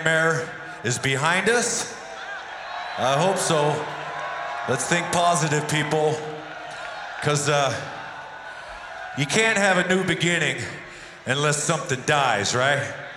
nightmare is behind us? I hope so. Let's think positive, people. Because you can't have a new beginning unless something dies, right?